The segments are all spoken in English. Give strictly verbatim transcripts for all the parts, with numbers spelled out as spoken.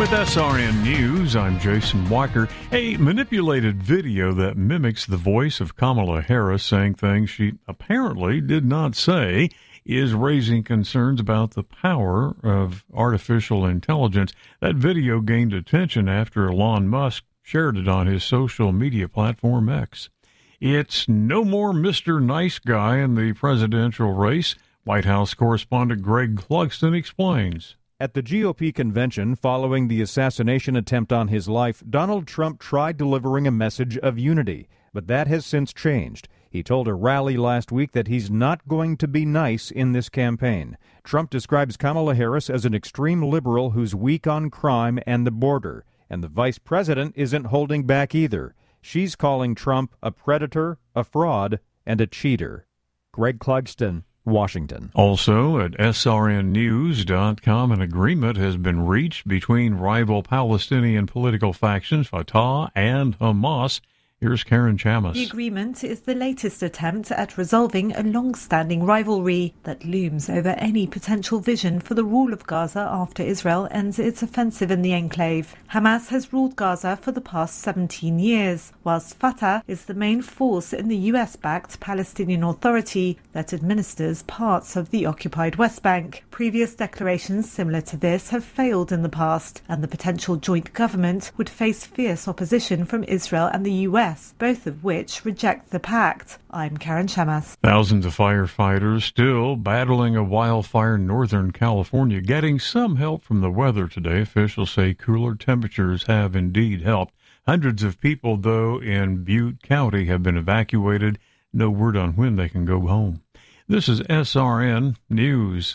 With S R N News, I'm Jason Walker. A manipulated video that mimics the voice of Kamala Harris saying things she apparently did not say is raising concerns about the power of artificial intelligence. That video gained attention after Elon Musk shared it on his social media platform X. It's no more Mister Nice Guy in the presidential race. White House correspondent Greg Clugston explains. At the G O P convention following the assassination attempt on his life, Donald Trump tried delivering a message of unity, but that has since changed. He told a rally last week that he's not going to be nice in this campaign. Trump describes Kamala Harris as an extreme liberal who's weak on crime and the border, and the vice president isn't holding back either. She's calling Trump a predator, a fraud, and a cheater. Greg Clugston, Washington. Also at S R N news dot com, an agreement has been reached between rival Palestinian political factions Fatah and Hamas. Here's Karen Chamas. The agreement is the latest attempt at resolving a long-standing rivalry that looms over any potential vision for the rule of Gaza after Israel ends its offensive in the enclave. Hamas has ruled Gaza for the past seventeen years, whilst Fatah is the main force in the U S-backed Palestinian Authority that administers parts of the occupied West Bank. Previous declarations similar to this have failed in the past, and the potential joint government would face fierce opposition from Israel and the U S, both of which reject the pact. I'm Karen Chamas. Thousands of firefighters still battling a wildfire in Northern California, getting some help from the weather today. Officials say cooler temperatures have indeed helped. Hundreds of people, though, in Butte County have been evacuated. No word on when they can go home. This is S R N News.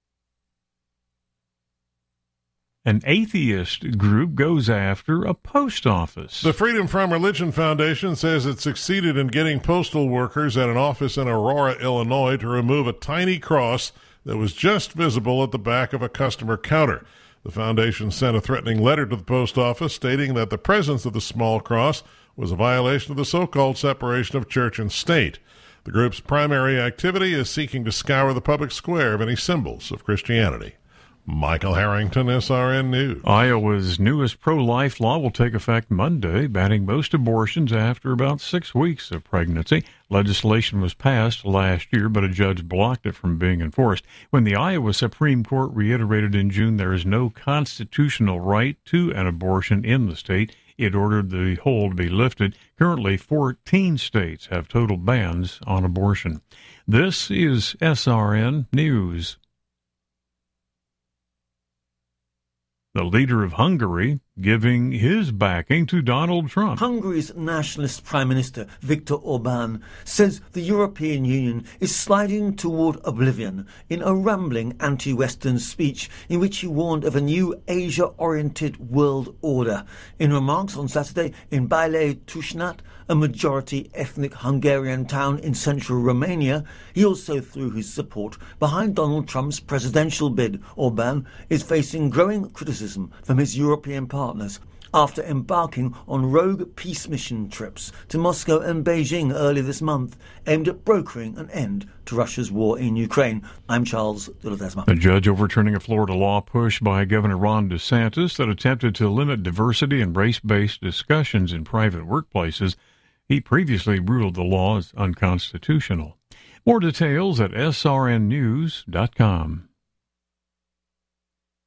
An atheist group goes after a post office. The Freedom From Religion Foundation says it succeeded in getting postal workers at an office in Aurora, Illinois, to remove a tiny cross that was just visible at the back of a customer counter. The foundation sent a threatening letter to the post office stating that the presence of the small cross was a violation of the so-called separation of church and state. The group's primary activity is seeking to scour the public square of any symbols of Christianity. Michael Harrington, S R N News. Iowa's newest pro-life law will take effect Monday, banning most abortions after about six weeks of pregnancy. Legislation was passed last year, but a judge blocked it from being enforced. When the Iowa Supreme Court reiterated in June there is no constitutional right to an abortion in the state, it ordered the hold be lifted. Currently, fourteen states have total bans on abortion. This is S R N News. The leader of Hungary giving his backing to Donald Trump. Hungary's nationalist Prime Minister Viktor Orbán says the European Union is sliding toward oblivion in a rambling anti-Western speech in which he warned of a new Asia-oriented world order. In remarks on Saturday in Baile Tusnad, a majority ethnic Hungarian town in central Romania, he also threw his support behind Donald Trump's presidential bid. Orbán is facing growing criticism from his European partners after embarking on rogue peace mission trips to Moscow and Beijing earlier this month, aimed at brokering an end to Russia's war in Ukraine. I'm Charles de Ledesma. A judge overturning a Florida law push by Governor Ron DeSantis that attempted to limit diversity and race-based discussions in private workplaces. He previously ruled the law as unconstitutional. More details at S R N news dot com.